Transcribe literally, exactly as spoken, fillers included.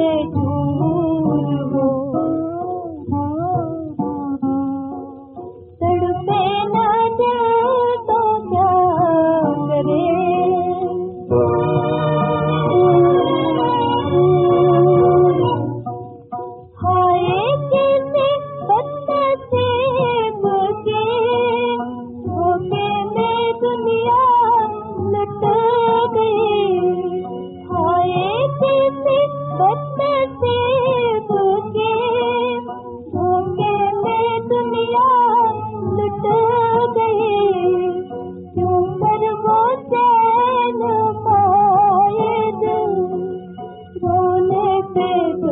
दूर हो, तड़पे न दिल तो क्या करे। हाय किसी बदनसीब के धोखे में दुनिया लुट गई। हाय किसी बदनसीब के धोखे में दुनिया लुट गई। क्यों कर वो चैन पाए दिल रोने पे